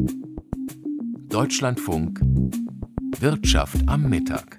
Deutschlandfunk Wirtschaft am Mittag.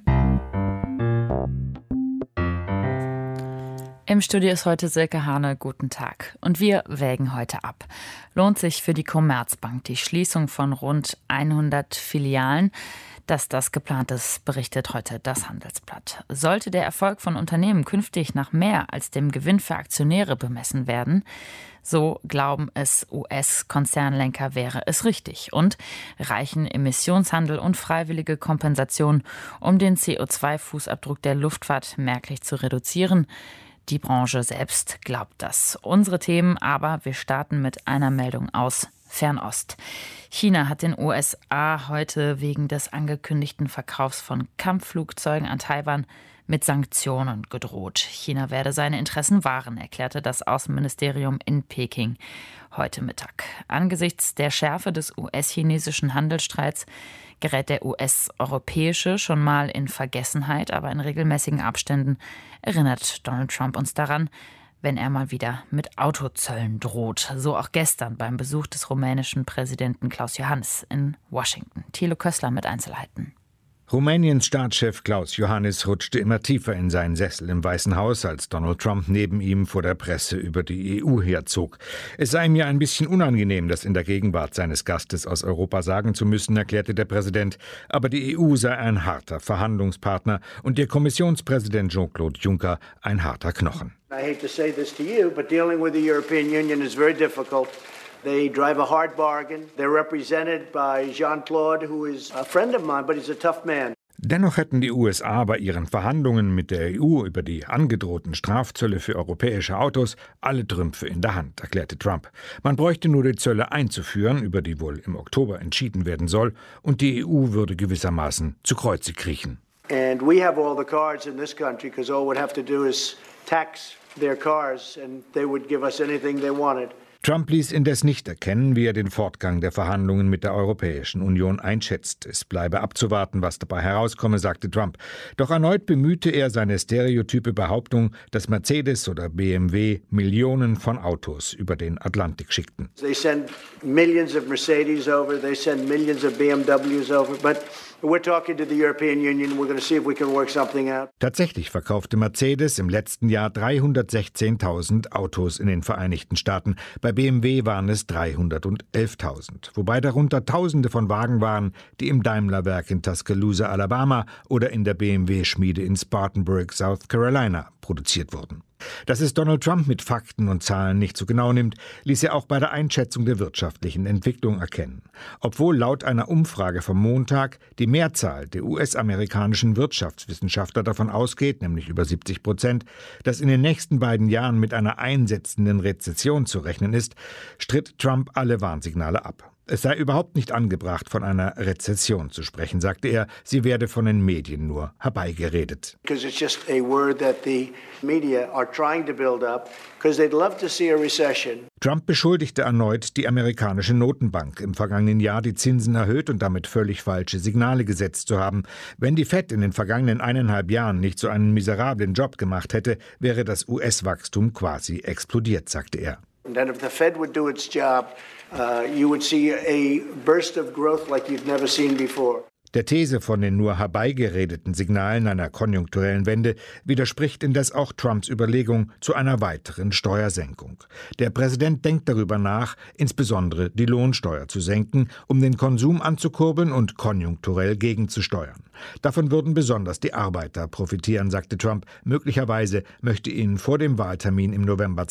Im Studio ist heute Silke Hane. Guten Tag. Und wir wägen heute ab. Lohnt sich für die Commerzbank die Schließung von rund 100 Filialen? Dass das geplant ist, berichtet heute das Handelsblatt. Sollte der Erfolg von Unternehmen künftig nach mehr als dem Gewinn für Aktionäre bemessen werden, so glauben es US-Konzernlenker, wäre es richtig. Und reichen Emissionshandel und freiwillige Kompensation, um den CO2-Fußabdruck der Luftfahrt merklich zu reduzieren? Die Branche selbst glaubt das. Unsere Themen aber, wir starten mit einer Meldung aus Fernost. China hat den USA heute wegen des angekündigten Verkaufs von Kampfflugzeugen an Taiwan mit Sanktionen gedroht. China werde seine Interessen wahren, erklärte das Außenministerium in Peking heute Mittag. Angesichts der Schärfe des US-chinesischen Handelsstreits gerät der US-europäische schon mal in Vergessenheit, aber in regelmäßigen Abständen erinnert Donald Trump uns daran, wenn er mal wieder mit Autozöllen droht. So auch gestern beim Besuch des rumänischen Präsidenten Klaus Iohannis in Washington. Thilo Kössler mit Einzelheiten. Rumäniens Staatschef Klaus Iohannis rutschte immer tiefer in seinen Sessel im Weißen Haus, als Donald Trump neben ihm vor der Presse über die EU herzog. Es sei mir ein bisschen unangenehm, das in der Gegenwart seines Gastes aus Europa sagen zu müssen, erklärte der Präsident. Aber die EU sei ein harter Verhandlungspartner und der Kommissionspräsident Jean-Claude Juncker ein harter Knochen. I hate to say this to you, but dealing with the European Union is very difficult. They drive a hard bargain. They're represented by Jean-Claude, who is a friend of mine, but he's a tough man. Dennoch hätten die USA bei ihren Verhandlungen mit der EU über die angedrohten Strafzölle für europäische Autos alle Trümpfe in der Hand, erklärte Trump. Man bräuchte nur die Zölle einzuführen, über die wohl im Oktober entschieden werden soll, und die EU würde gewissermaßen zu Kreuze kriechen. And we have all the cards in this country because all we'd have to do is tax their cars and they would give us anything they wanted. Trump ließ indes nicht erkennen, wie er den Fortgang der Verhandlungen mit der Europäischen Union einschätzt. Es bleibe abzuwarten, was dabei herauskomme, sagte Trump. Doch erneut bemühte er seine stereotype Behauptung, dass Mercedes oder BMW Millionen von Autos über den Atlantik schickten. They send millions of Mercedes over, they send millions of BMWs over, but we're talking to the European Union. We're going to see if we can work something out. Tatsächlich verkaufte Mercedes im letzten Jahr 316.000 Autos in den Vereinigten Staaten. Bei BMW waren es 311.000, wobei darunter Tausende von Wagen waren, die im Daimler-Werk in Tuscaloosa, Alabama oder in der BMW-Schmiede in Spartanburg, South Carolina produziert wurden. Dass es Donald Trump mit Fakten und Zahlen nicht so genau nimmt, ließ er auch bei der Einschätzung der wirtschaftlichen Entwicklung erkennen. Obwohl laut einer Umfrage vom Montag die Mehrzahl der US-amerikanischen Wirtschaftswissenschaftler davon ausgeht, nämlich über 70%, dass in den nächsten beiden Jahren mit einer einsetzenden Rezession zu rechnen ist, stritt Trump alle Warnsignale ab. Es sei überhaupt nicht angebracht, von einer Rezession zu sprechen, sagte er. Sie werde von den Medien nur herbeigeredet. Because it's just a word that the media are trying to build up because they'd love to see a recession. Trump beschuldigte erneut die amerikanische Notenbank, im vergangenen Jahr die Zinsen erhöht und damit völlig falsche Signale gesetzt zu haben. Wenn die Fed in den vergangenen 1,5 Jahren nicht so einen miserablen Job gemacht hätte, wäre das US-Wachstum quasi explodiert, sagte er. And then if the Fed would do its job, you would see a burst of growth like you've never seen before. Der These von den nur herbeigeredeten Signalen einer konjunkturellen Wende widerspricht indes auch Trumps Überlegung zu einer weiteren Steuersenkung. Der Präsident denkt darüber nach, insbesondere die Lohnsteuer zu senken, um den Konsum anzukurbeln und konjunkturell gegenzusteuern. Davon würden besonders die Arbeiter profitieren, sagte Trump. Möglicherweise möchte ihnen vor dem Wahltermin im November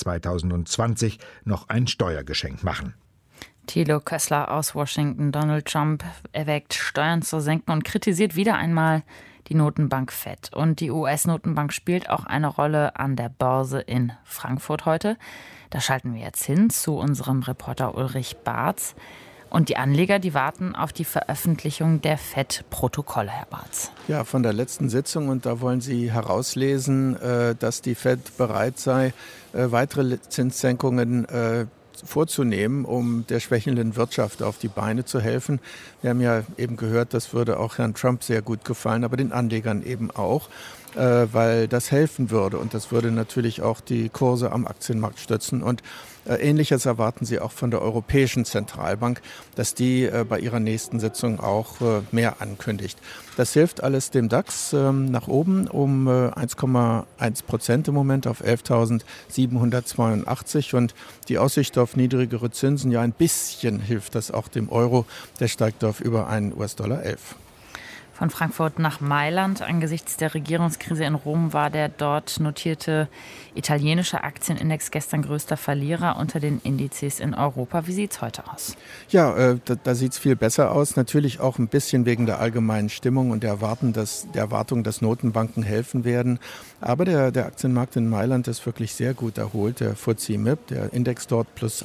2020 noch ein Steuergeschenk machen. Thilo Kössler aus Washington. Donald Trump erwägt, Steuern zu senken und kritisiert wieder einmal die Notenbank Fed. Und die US-Notenbank spielt auch eine Rolle an der Börse in Frankfurt heute. Da schalten wir jetzt hin zu unserem Reporter Ulrich Barz. Und die Anleger, die warten auf die Veröffentlichung der Fed-Protokolle, Herr Barz. Ja, von der letzten Sitzung. Und da wollen Sie herauslesen, dass die Fed bereit sei, weitere Zinssenkungen vorzunehmen, um der schwächelnden Wirtschaft auf die Beine zu helfen. Wir haben ja eben gehört, das würde auch Herrn Trump sehr gut gefallen, aber den Anlegern eben auch. weil das helfen würde. Und das würde natürlich auch die Kurse am Aktienmarkt stützen. Und Ähnliches erwarten sie auch von der Europäischen Zentralbank, dass die bei ihrer nächsten Sitzung auch mehr ankündigt. Das hilft alles dem DAX nach oben um 1,1% im Moment auf 11.782 und die Aussicht auf niedrigere Zinsen, ja ein bisschen hilft das auch dem Euro, der steigt auf über einen US-Dollar 11. Von Frankfurt nach Mailand. Angesichts der Regierungskrise in Rom war der dort notierte italienische Aktienindex gestern größter Verlierer unter den Indizes in Europa. Wie sieht es heute aus? Ja, da sieht es viel besser aus. Natürlich auch ein bisschen wegen der allgemeinen Stimmung und der Erwartung, dass Notenbanken helfen werden. Aber der Aktienmarkt in Mailand ist wirklich sehr gut erholt. Der FTSE MIB, der Index dort plus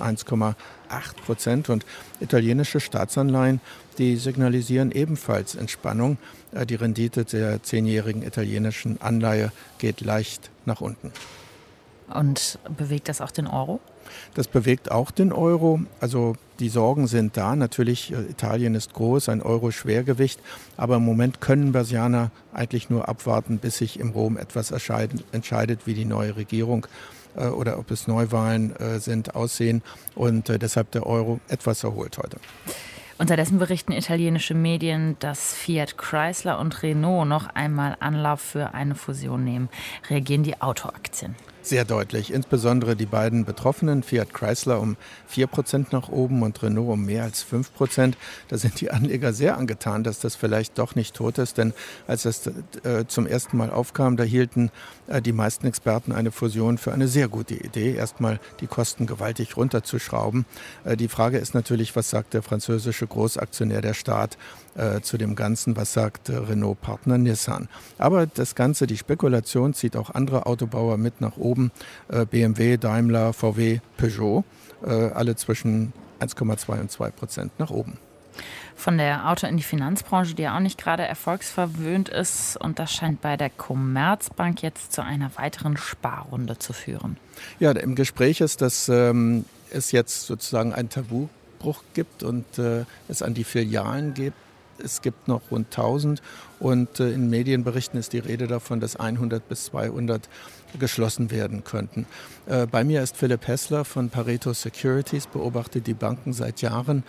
1,8% und italienische Staatsanleihen, die signalisieren ebenfalls Entspannung. Die Rendite der 10-jährigen italienischen Anleihe geht leicht nach unten. Und bewegt das auch den Euro? Das bewegt auch den Euro. Also die Sorgen sind da. Natürlich, Italien ist groß, ein Euro-Schwergewicht. Aber im Moment können Börsianer eigentlich nur abwarten, bis sich in Rom etwas entscheidet, wie die neue Regierung oder ob es Neuwahlen sind, aussehen. Und deshalb der Euro etwas erholt heute. Unterdessen berichten italienische Medien, dass Fiat Chrysler und Renault noch einmal Anlauf für eine Fusion nehmen. Reagieren die Autoaktien? Sehr deutlich, insbesondere die beiden Betroffenen, Fiat Chrysler um 4% nach oben und Renault um mehr als 5%. Da sind die Anleger sehr angetan, dass das vielleicht doch nicht tot ist, denn als das zum ersten Mal aufkam, da hielten die meisten Experten eine Fusion für eine sehr gute Idee, erstmal die Kosten gewaltig runterzuschrauben. Die Frage ist natürlich, was sagt der französische Großaktionär, der Staat, zu dem Ganzen, was sagt Renault-Partner Nissan. Aber das Ganze, die Spekulation zieht auch andere Autobauer mit nach oben, BMW, Daimler, VW, Peugeot, alle zwischen 1,2 und 2% nach oben. Von der Auto- in die Finanzbranche, die ja auch nicht gerade erfolgsverwöhnt ist. Und das scheint bei der Commerzbank jetzt zu einer weiteren Sparrunde zu führen. Ja, im Gespräch ist, dass es jetzt sozusagen einen Tabubruch gibt und es an die Filialen geht. Es gibt noch rund 1000 und in Medienberichten ist die Rede davon, dass 100 bis 200 geschlossen werden könnten. Bei mir ist Philipp Hessler von Pareto Securities, beobachtet die Banken seit Jahren.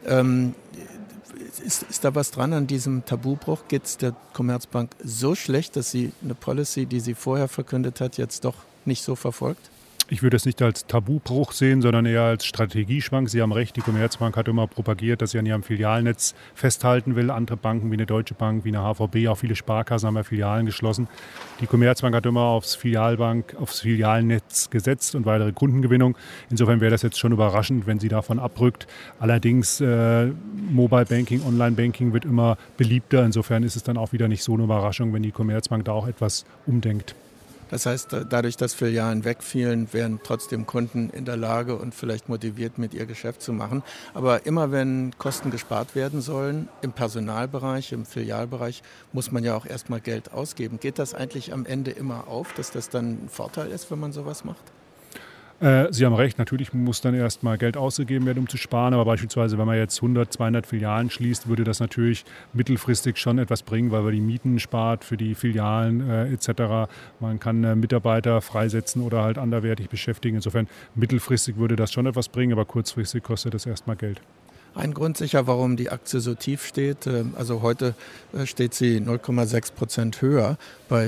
Ist da was dran an diesem Tabubruch? Geht es der Commerzbank so schlecht, dass sie eine Policy, die sie vorher verkündet hat, jetzt doch nicht so verfolgt? Ich würde es nicht als Tabubruch sehen, sondern eher als Strategieschwank. Sie haben recht, die Commerzbank hat immer propagiert, dass sie an ihrem Filialnetz festhalten will. Andere Banken wie eine Deutsche Bank, wie eine HVB, auch viele Sparkassen haben ja Filialen geschlossen. Die Commerzbank hat immer aufs Filialnetz gesetzt und weitere Kundengewinnung. Insofern wäre das jetzt schon überraschend, wenn sie davon abrückt. Allerdings Mobile Banking, Online Banking wird immer beliebter. Insofern ist es dann auch wieder nicht so eine Überraschung, wenn die Commerzbank da auch etwas umdenkt. Das heißt, dadurch, dass Filialen wegfielen, wären trotzdem Kunden in der Lage und vielleicht motiviert, mit ihr Geschäft zu machen. Aber immer wenn Kosten gespart werden sollen, im Personalbereich, im Filialbereich, muss man ja auch erstmal Geld ausgeben. Geht das eigentlich am Ende immer auf, dass das dann ein Vorteil ist, wenn man sowas macht? Sie haben recht, natürlich muss dann erstmal Geld ausgegeben werden, um zu sparen. Aber beispielsweise, wenn man jetzt 100, 200 Filialen schließt, würde das natürlich mittelfristig schon etwas bringen, weil man die Mieten spart für die Filialen etc. Man kann Mitarbeiter freisetzen oder halt anderweitig beschäftigen. Insofern mittelfristig würde das schon etwas bringen, aber kurzfristig kostet das erstmal Geld. Ein Grund sicher, warum die Aktie so tief steht. Also heute steht sie 0,6% höher bei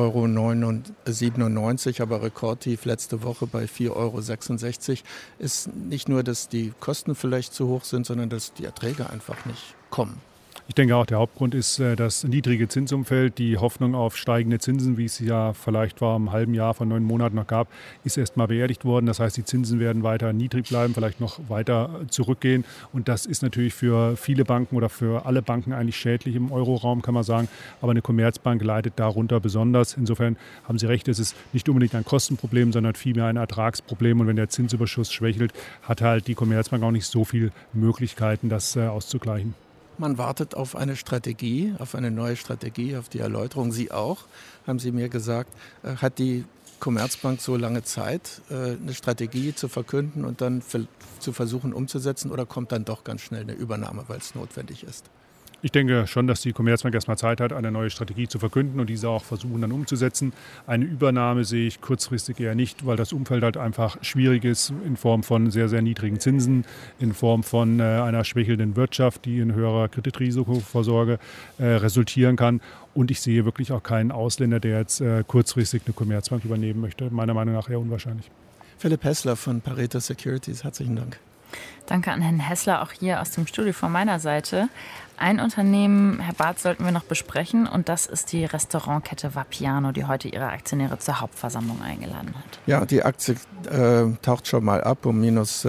4,97 €, aber rekordtief letzte Woche bei 4,66 €. Ist nicht nur, dass die Kosten vielleicht zu hoch sind, sondern dass die Erträge einfach nicht kommen. Ich denke auch, der Hauptgrund ist das niedrige Zinsumfeld. Die Hoffnung auf steigende Zinsen, wie es ja vielleicht vor einem halben Jahr, vor 9 Monaten noch gab, ist erstmal beerdigt worden. Das heißt, die Zinsen werden weiter niedrig bleiben, vielleicht noch weiter zurückgehen. Und das ist natürlich für viele Banken oder für alle Banken eigentlich schädlich im Euroraum, kann man sagen. Aber eine Commerzbank leidet darunter besonders. Insofern haben Sie recht, es ist nicht unbedingt ein Kostenproblem, sondern vielmehr ein Ertragsproblem. Und wenn der Zinsüberschuss schwächelt, hat halt die Commerzbank auch nicht so viele Möglichkeiten, das auszugleichen. Man wartet auf eine Strategie, auf eine neue Strategie, auf die Erläuterung. Sie auch, haben Sie mir gesagt. Hat die Commerzbank so lange Zeit, eine Strategie zu verkünden und dann zu versuchen umzusetzen, oder kommt dann doch ganz schnell eine Übernahme, weil es notwendig ist? Ich denke schon, dass die Commerzbank erstmal Zeit hat, eine neue Strategie zu verkünden und diese auch versuchen dann umzusetzen. Eine Übernahme sehe ich kurzfristig eher nicht, weil das Umfeld halt einfach schwierig ist in Form von sehr, sehr niedrigen Zinsen, in Form von einer schwächelnden Wirtschaft, die in höherer Kreditrisikovorsorge resultieren kann. Und ich sehe wirklich auch keinen Ausländer, der jetzt kurzfristig eine Commerzbank übernehmen möchte. Meiner Meinung nach eher unwahrscheinlich. Philipp Hessler von Pareto Securities, herzlichen Dank. Danke an Herrn Hessler, auch hier aus dem Studio von meiner Seite. Ein Unternehmen, Herr Barth, sollten wir noch besprechen und das ist die Restaurantkette Vapiano, die heute ihre Aktionäre zur Hauptversammlung eingeladen hat. Ja, die Aktie taucht schon mal ab um minus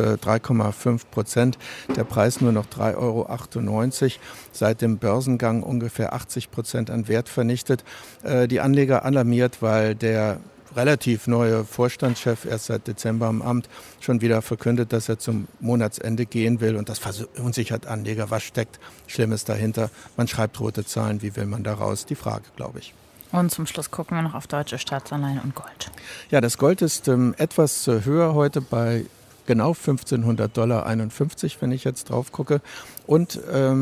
3,5%. Der Preis nur noch 3,98 €. Seit dem Börsengang ungefähr 80% an Wert vernichtet. Die Anleger alarmiert, weil der relativ neue Vorstandschef, erst seit Dezember am Amt, schon wieder verkündet, dass er zum Monatsende gehen will. Und das verunsichert Anleger. Was steckt Schlimmes dahinter? Man schreibt rote Zahlen. Wie will man da raus? Die Frage, glaube ich. Und zum Schluss gucken wir noch auf deutsche Staatsanleihen und Gold. Ja, das Gold ist etwas höher heute bei genau $1.551, wenn ich jetzt drauf gucke. Und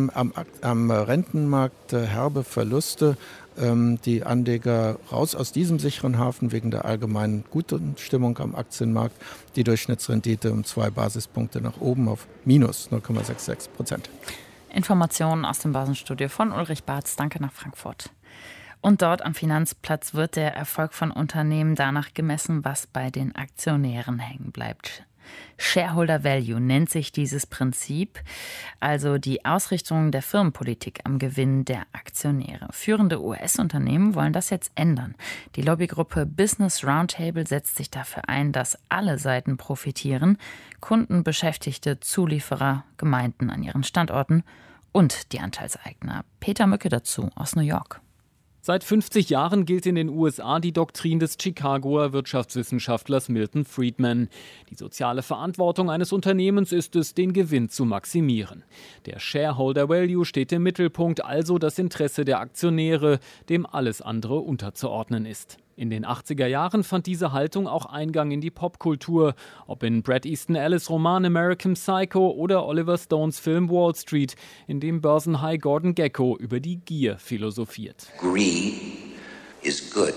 am Rentenmarkt herbe Verluste. Die Anleger raus aus diesem sicheren Hafen wegen der allgemeinen guten Stimmung am Aktienmarkt. Die Durchschnittsrendite um 2 Basispunkte nach oben auf minus 0,66%. Informationen aus dem Börsenstudio von Ulrich Barth. Danke nach Frankfurt. Und dort am Finanzplatz wird der Erfolg von Unternehmen danach gemessen, was bei den Aktionären hängen bleibt. Shareholder Value nennt sich dieses Prinzip, also die Ausrichtung der Firmenpolitik am Gewinn der Aktionäre. Führende US-Unternehmen wollen das jetzt ändern. Die Lobbygruppe Business Roundtable setzt sich dafür ein, dass alle Seiten profitieren: Kunden, Beschäftigte, Zulieferer, Gemeinden an ihren Standorten und die Anteilseigner. Peter Mücke dazu aus New York. Seit 50 Jahren gilt in den USA die Doktrin des Chicagoer Wirtschaftswissenschaftlers Milton Friedman. Die soziale Verantwortung eines Unternehmens ist es, den Gewinn zu maximieren. Der Shareholder Value steht im Mittelpunkt, also das Interesse der Aktionäre, dem alles andere unterzuordnen ist. In den 80er Jahren fand diese Haltung auch Eingang in die Popkultur, ob in Bret Easton Ellis' Roman American Psycho oder Oliver Stones Film Wall Street, in dem Börsenhai Gordon Gekko über die Gier philosophiert. Greed is good.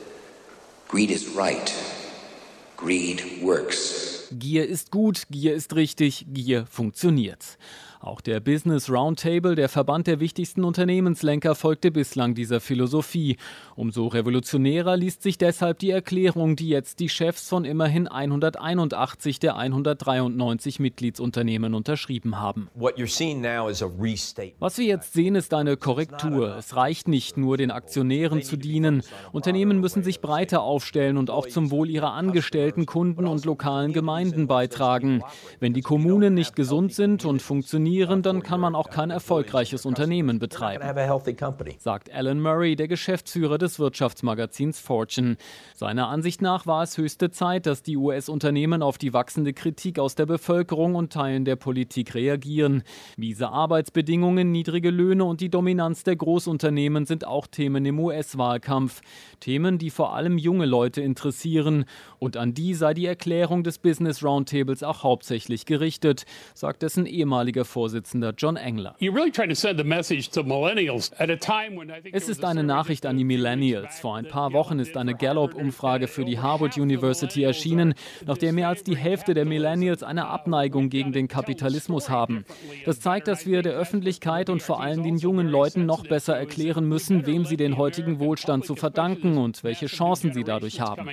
Greed is right. Greed works. Gier ist gut, Gier ist richtig, Gier funktioniert. Auch der Business Roundtable, der Verband der wichtigsten Unternehmenslenker, folgte bislang dieser Philosophie. Umso revolutionärer liest sich deshalb die Erklärung, die jetzt die Chefs von immerhin 181 der 193 Mitgliedsunternehmen unterschrieben haben. Was wir jetzt sehen, ist eine Korrektur. Es reicht nicht nur, den Aktionären zu dienen. Unternehmen müssen sich breiter aufstellen und auch zum Wohl ihrer Angestellten, Kunden und lokalen Gemeinden beitragen. Wenn die Kommunen nicht gesund sind und funktionieren, dann kann man auch kein erfolgreiches Unternehmen betreiben, sagt Alan Murray, der Geschäftsführer des Wirtschaftsmagazins Fortune. Seiner Ansicht nach war es höchste Zeit, dass die US-Unternehmen auf die wachsende Kritik aus der Bevölkerung und Teilen der Politik reagieren. Miese Arbeitsbedingungen, niedrige Löhne und die Dominanz der Großunternehmen sind auch Themen im US-Wahlkampf. Themen, die vor allem junge Leute interessieren. Und an die sei die Erklärung des Business Roundtables auch hauptsächlich gerichtet, sagt dessen ehemaliger Vorsitzender John Engler. Es ist eine Nachricht an die Millennials. Vor ein paar Wochen ist eine Gallup-Umfrage für die Harvard University erschienen, nach der mehr als die Hälfte der Millennials eine Abneigung gegen den Kapitalismus haben. Das zeigt, dass wir der Öffentlichkeit und vor allem den jungen Leuten noch besser erklären müssen, wem sie den heutigen Wohlstand zu verdanken und welche Chancen sie dadurch haben.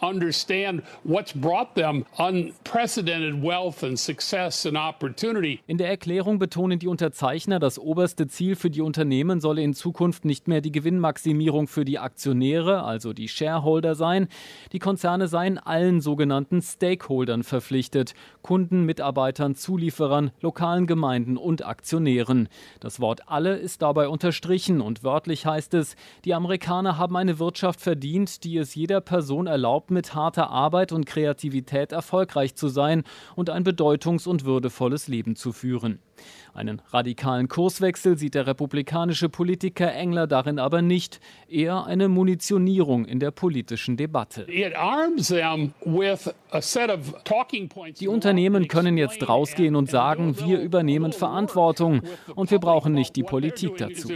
In der Erklärung betonen die Unterzeichner, das oberste Ziel für die Unternehmen solle in Zukunft nicht mehr die Gewinnmaximierung für die Aktionäre, also die Shareholder, sein. Die Konzerne seien allen sogenannten Stakeholdern verpflichtet: Kunden, Mitarbeitern, Zulieferern, lokalen Gemeinden und Aktionären. Das Wort alle ist dabei unterstrichen und wörtlich heißt es, die Amerikaner haben eine Wirtschaft verdient, die es jeder Person erlaubt, mit harter Arbeit und Kreativität erfolgreich zu sein und ein bedeutungs- und würdevolles Leben zu führen. Einen radikalen Kurswechsel sieht der republikanische Politiker Engler darin aber nicht, eher eine Munitionierung in der politischen Debatte. Die Unternehmen können jetzt rausgehen und sagen, wir übernehmen Verantwortung und wir brauchen nicht die Politik dazu.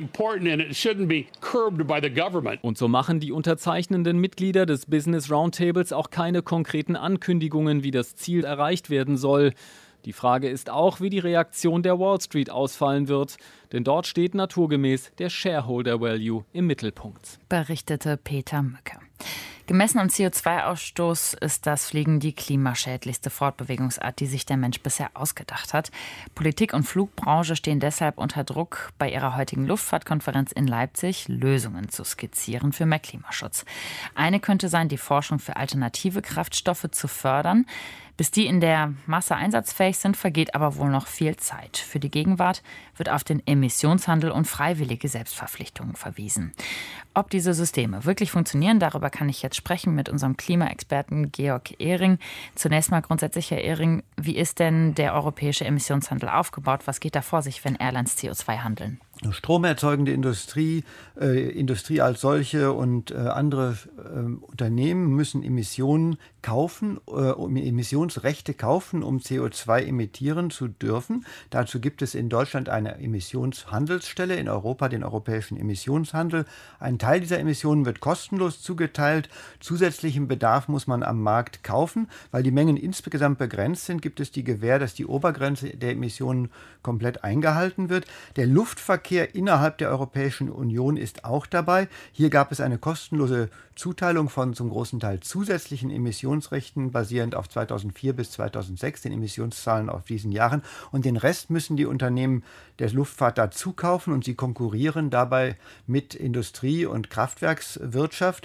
Und so machen die unterzeichnenden Mitglieder des Business Roundtables auch keine konkreten Ankündigungen, wie das Ziel erreicht werden soll. Die Frage ist auch, wie die Reaktion der Wall Street ausfallen wird, denn dort steht naturgemäß der Shareholder Value im Mittelpunkt. Berichtete Peter Mücke. Gemessen am CO2-Ausstoß ist das Fliegen die klimaschädlichste Fortbewegungsart, die sich der Mensch bisher ausgedacht hat. Politik und Flugbranche stehen deshalb unter Druck, bei ihrer heutigen Luftfahrtkonferenz in Leipzig Lösungen zu skizzieren für mehr Klimaschutz. Eine könnte sein, die Forschung für alternative Kraftstoffe zu fördern. Bis die in der Masse einsatzfähig sind, vergeht aber wohl noch viel Zeit. Für die Gegenwart wird auf den Emissionshandel und freiwillige Selbstverpflichtungen verwiesen. Ob diese Systeme wirklich funktionieren, darüber kann ich jetzt sprechen mit unserem Klimaexperten Georg Ehring. Zunächst mal grundsätzlich, Herr Ehring, wie ist denn der europäische Emissionshandel aufgebaut? Was geht da vor sich, wenn Airlines CO2 handeln? Stromerzeugende Industrie, Industrie als solche und andere Unternehmen müssen Emissionen kaufen, Emissionsrechte kaufen, um CO2 emittieren zu dürfen. Dazu gibt es in Deutschland eine Emissionshandelsstelle, in Europa den europäischen Emissionshandel. Ein Teil dieser Emissionen wird kostenlos zugeteilt. Zusätzlichen Bedarf muss man am Markt kaufen. Weil die Mengen insgesamt begrenzt sind, gibt es die Gewähr, dass die Obergrenze der Emissionen komplett eingehalten wird. Der Luftverkehr innerhalb der Europäischen Union ist auch dabei. Hier gab es eine kostenlose Zuteilung von zum großen Teil zusätzlichen Emissionsrechten, basierend auf 2004 bis 2006, den Emissionszahlen auf diesen Jahren. Und den Rest müssen die Unternehmen der Luftfahrt dazu kaufen und sie konkurrieren dabei mit Industrie- und Kraftwerkswirtschaft.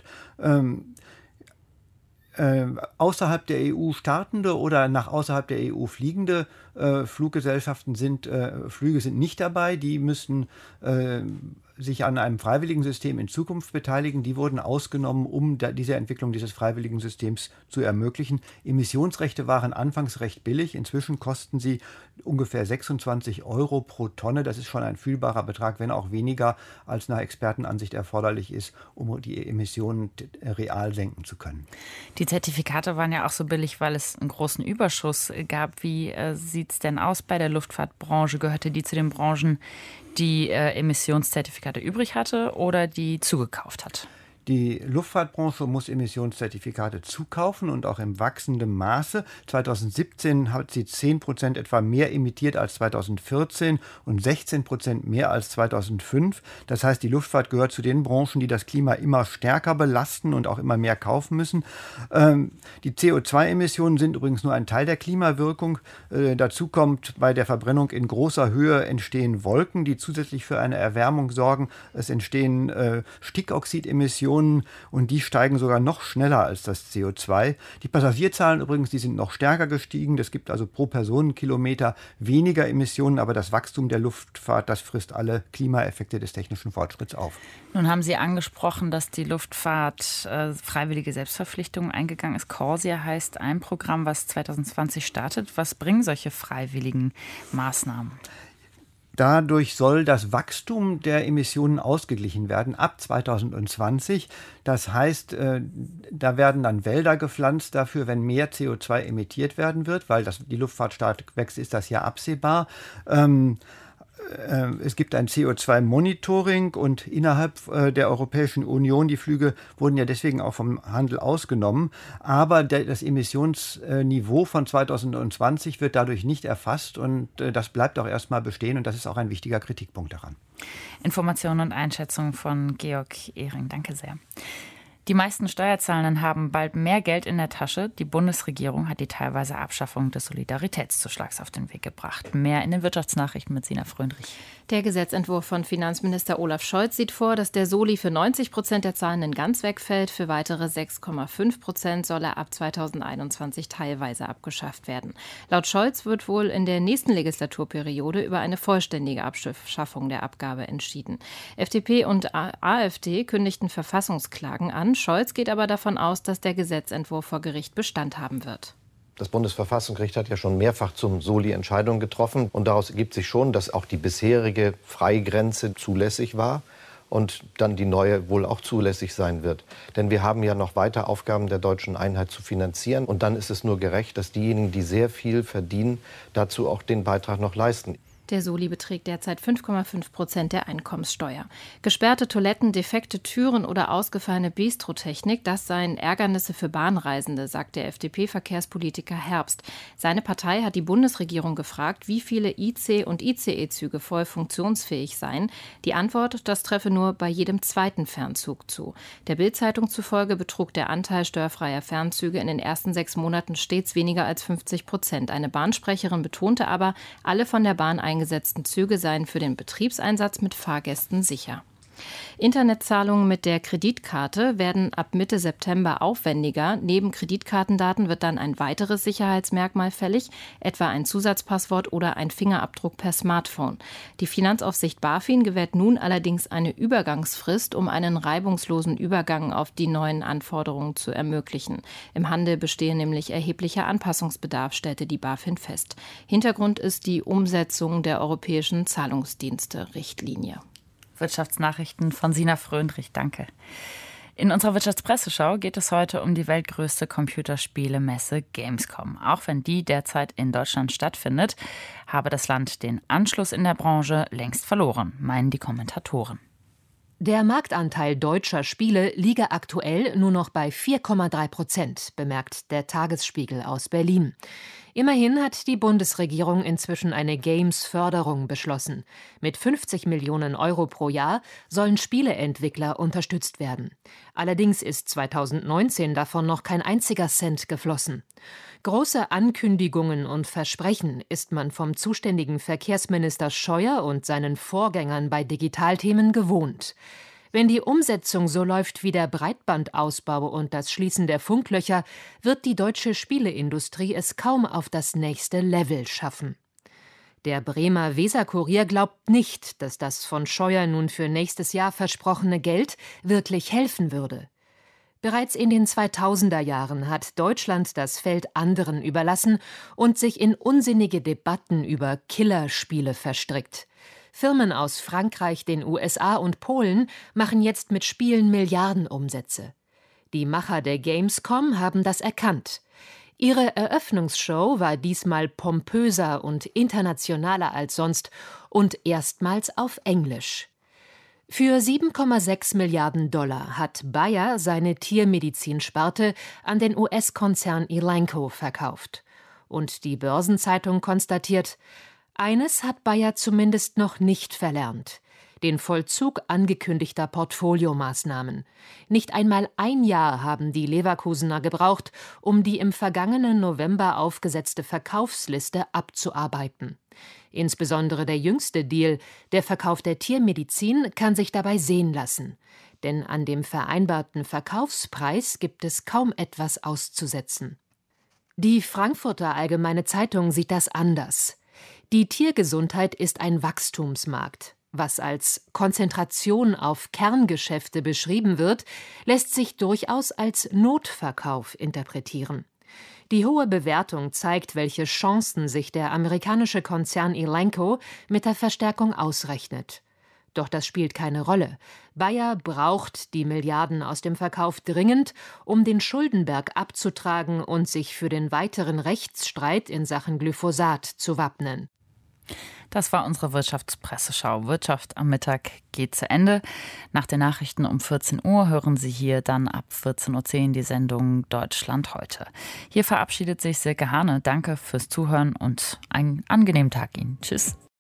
Außerhalb der EU startende oder nach außerhalb der EU fliegende Fluggesellschaften Flüge sind nicht dabei. Die müssen sich an einem freiwilligen System in Zukunft beteiligen. Die wurden ausgenommen, um diese Entwicklung dieses freiwilligen Systems zu ermöglichen. Emissionsrechte waren anfangs recht billig. Inzwischen kosten sie ungefähr 26 € pro Tonne. Das ist schon ein fühlbarer Betrag, wenn auch weniger als nach Expertenansicht erforderlich ist, um die Emissionen real senken zu können. Die Zertifikate waren ja auch so billig, weil es einen großen Überschuss gab. Wie sieht es denn aus bei der Luftfahrtbranche? Gehörte die zu den Branchen, die Emissionszertifikate übrig hatte oder die zugekauft hat? Die Luftfahrtbranche muss Emissionszertifikate zukaufen und auch im wachsenden Maße. 2017 hat sie 10% etwa mehr emittiert als 2014 und 16% mehr als 2005. Das heißt, die Luftfahrt gehört zu den Branchen, die das Klima immer stärker belasten und auch immer mehr kaufen müssen. Die CO2-Emissionen sind übrigens nur ein Teil der Klimawirkung. Dazu kommt, bei der Verbrennung in großer Höhe entstehen Wolken, die zusätzlich für eine Erwärmung sorgen. Es entstehen Stickoxidemissionen und die steigen sogar noch schneller als das CO2. Die Passagierzahlen übrigens, die sind noch stärker gestiegen. Es gibt also pro Personenkilometer weniger Emissionen, aber das Wachstum der Luftfahrt, das frisst alle Klimaeffekte des technischen Fortschritts auf. Nun haben Sie angesprochen, dass die Luftfahrt freiwillige Selbstverpflichtungen eingegangen ist. CORSIA heißt ein Programm, was 2020 startet. Was bringen solche freiwilligen Maßnahmen? Dadurch soll das Wachstum der Emissionen ausgeglichen werden ab 2020. Das heißt, da werden dann Wälder gepflanzt dafür, wenn mehr CO2 emittiert werden wird, weil die Luftfahrt stark wächst, ist das ja absehbar. Es gibt ein CO2-Monitoring und innerhalb der Europäischen Union, die Flüge wurden ja deswegen auch vom Handel ausgenommen, aber das Emissionsniveau von 2020 wird dadurch nicht erfasst und das bleibt auch erstmal bestehen und das ist auch ein wichtiger Kritikpunkt daran. Informationen und Einschätzungen von Georg Ehring. Danke sehr. Die meisten Steuerzahlenden haben bald mehr Geld in der Tasche. Die Bundesregierung hat die teilweise Abschaffung des Solidaritätszuschlags auf den Weg gebracht. Mehr in den Wirtschaftsnachrichten mit Sina Fröndrich. Der Gesetzentwurf von Finanzminister Olaf Scholz sieht vor, dass der Soli für 90% der Zahlenden ganz wegfällt. Für weitere 6,5% soll er ab 2021 teilweise abgeschafft werden. Laut Scholz wird wohl in der nächsten Legislaturperiode über eine vollständige Abschaffung der Abgabe entschieden. FDP und AfD kündigten Verfassungsklagen an. Scholz geht aber davon aus, dass der Gesetzentwurf vor Gericht Bestand haben wird. Das Bundesverfassungsgericht hat ja schon mehrfach zum Soli Entscheidungen getroffen. Und daraus ergibt sich schon, dass auch die bisherige Freigrenze zulässig war und dann die neue wohl auch zulässig sein wird. Denn wir haben ja noch weiter Aufgaben der deutschen Einheit zu finanzieren. Und dann ist es nur gerecht, dass diejenigen, die sehr viel verdienen, dazu auch den Beitrag noch leisten. Der Soli beträgt derzeit 5,5% der Einkommenssteuer. Gesperrte Toiletten, defekte Türen oder ausgefallene Bistrotechnik, das seien Ärgernisse für Bahnreisende, sagt der FDP-Verkehrspolitiker Herbst. Seine Partei hat die Bundesregierung gefragt, wie viele IC- und ICE-Züge voll funktionsfähig seien. Die Antwort, das treffe nur bei jedem zweiten Fernzug zu. Der Bild-Zeitung zufolge betrug der Anteil steuerfreier Fernzüge in den ersten 6 Monaten stets weniger als 50%. Eine Bahnsprecherin betonte aber, alle von der Bahn eingesetzten Züge seien für den Betriebseinsatz mit Fahrgästen sicher. Internetzahlungen mit der Kreditkarte werden ab Mitte September aufwendiger. Neben Kreditkartendaten wird dann ein weiteres Sicherheitsmerkmal fällig, etwa ein Zusatzpasswort oder ein Fingerabdruck per Smartphone. Die Finanzaufsicht BaFin gewährt nun allerdings eine Übergangsfrist, um einen reibungslosen Übergang auf die neuen Anforderungen zu ermöglichen. Im Handel bestehe nämlich erheblicher Anpassungsbedarf, stellte die BaFin fest. Hintergrund ist die Umsetzung der europäischen Zahlungsdienste-Richtlinie. Wirtschaftsnachrichten von Sina Fröndrich, danke. In unserer Wirtschaftspresseschau geht es heute um die weltgrößte Computerspielemesse Gamescom. Auch wenn die derzeit in Deutschland stattfindet, habe das Land den Anschluss in der Branche längst verloren, meinen die Kommentatoren. Der Marktanteil deutscher Spiele liege aktuell nur noch bei 4,3%, bemerkt der Tagesspiegel aus Berlin. Immerhin hat die Bundesregierung inzwischen eine Games-Förderung beschlossen. Mit 50 Millionen Euro pro Jahr sollen Spieleentwickler unterstützt werden. Allerdings ist 2019 davon noch kein einziger Cent geflossen. Große Ankündigungen und Versprechen ist man vom zuständigen Verkehrsminister Scheuer und seinen Vorgängern bei Digitalthemen gewohnt. Wenn die Umsetzung so läuft wie der Breitbandausbau und das Schließen der Funklöcher, wird die deutsche Spieleindustrie es kaum auf das nächste Level schaffen. Der Bremer Weser-Kurier glaubt nicht, dass das von Scheuer nun für nächstes Jahr versprochene Geld wirklich helfen würde. Bereits in den 2000er Jahren hat Deutschland das Feld anderen überlassen und sich in unsinnige Debatten über Killerspiele verstrickt. Firmen aus Frankreich, den USA und Polen machen jetzt mit Spielen Milliardenumsätze. Die Macher der Gamescom haben das erkannt. Ihre Eröffnungsshow war diesmal pompöser und internationaler als sonst und erstmals auf Englisch. Für 7,6 Milliarden Dollar hat Bayer seine Tiermedizinsparte an den US-Konzern Elanco verkauft. Und die Börsenzeitung konstatiert: Eines hat Bayer zumindest noch nicht verlernt: den Vollzug angekündigter Portfoliomaßnahmen. Nicht einmal ein Jahr haben die Leverkusener gebraucht, um die im vergangenen November aufgesetzte Verkaufsliste abzuarbeiten. Insbesondere der jüngste Deal, der Verkauf der Tiermedizin, kann sich dabei sehen lassen. Denn an dem vereinbarten Verkaufspreis gibt es kaum etwas auszusetzen. Die Frankfurter Allgemeine Zeitung sieht das anders. Die Tiergesundheit ist ein Wachstumsmarkt. Was als Konzentration auf Kerngeschäfte beschrieben wird, lässt sich durchaus als Notverkauf interpretieren. Die hohe Bewertung zeigt, welche Chancen sich der amerikanische Konzern Elanco mit der Verstärkung ausrechnet. Doch das spielt keine Rolle. Bayer braucht die Milliarden aus dem Verkauf dringend, um den Schuldenberg abzutragen und sich für den weiteren Rechtsstreit in Sachen Glyphosat zu wappnen. Das war unsere Wirtschaftspresseschau. Wirtschaft am Mittag geht zu Ende. Nach den Nachrichten um 14 Uhr hören Sie hier dann ab 14.10 Uhr die Sendung Deutschland heute. Hier verabschiedet sich Silke Hane. Danke fürs Zuhören und einen angenehmen Tag Ihnen. Tschüss.